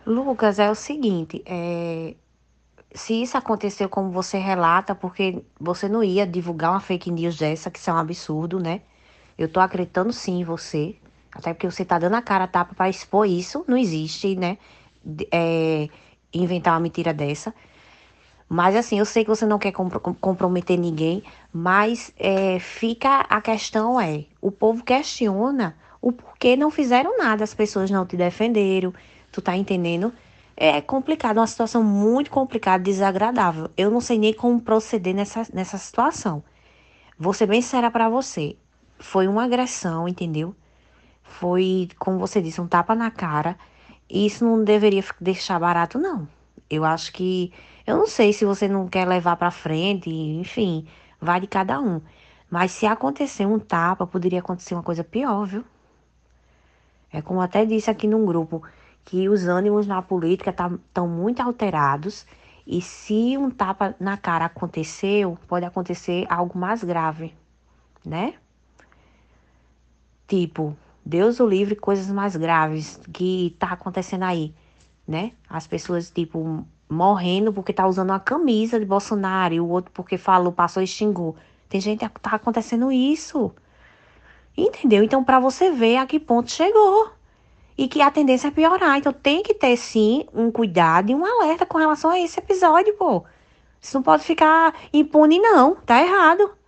Lucas, é o seguinte, se isso aconteceu como você relata, porque você não ia divulgar uma fake news dessa, que isso é um absurdo, né? Eu tô acreditando sim em você, até porque você tá dando a cara a tapa pra expor isso, não existe, né? De- é, Inventar uma mentira dessa. Mas assim, eu sei que você não quer comprometer ninguém, mas fica a questão o povo questiona o porquê não fizeram nada, as pessoas não te defenderam, tu tá entendendo? É complicado, uma situação muito complicada, desagradável. Eu não sei nem como proceder nessa situação. Vou ser bem sincera pra você. Foi uma agressão, entendeu? Foi, como você disse, um tapa na cara. E isso não deveria deixar barato, não. Eu acho que. Eu não sei se você não quer levar pra frente, enfim, vai de cada um. Mas se acontecer um tapa, poderia acontecer uma coisa pior, viu? É como eu até disse aqui num grupo, que os ânimos na política estão muito alterados. E se um tapa na cara aconteceu, pode acontecer algo mais grave, né? Tipo, Deus o livre, coisas mais graves que tá acontecendo aí, né? As pessoas, tipo, morrendo porque tá usando uma camisa de Bolsonaro e o outro porque falou, passou e xingou. Tem gente que tá acontecendo isso, entendeu? Então, pra você ver a que ponto chegou e que a tendência é piorar. Então, tem que ter, sim, um cuidado e um alerta com relação a esse episódio, pô. Isso não pode ficar impune, não. Tá errado.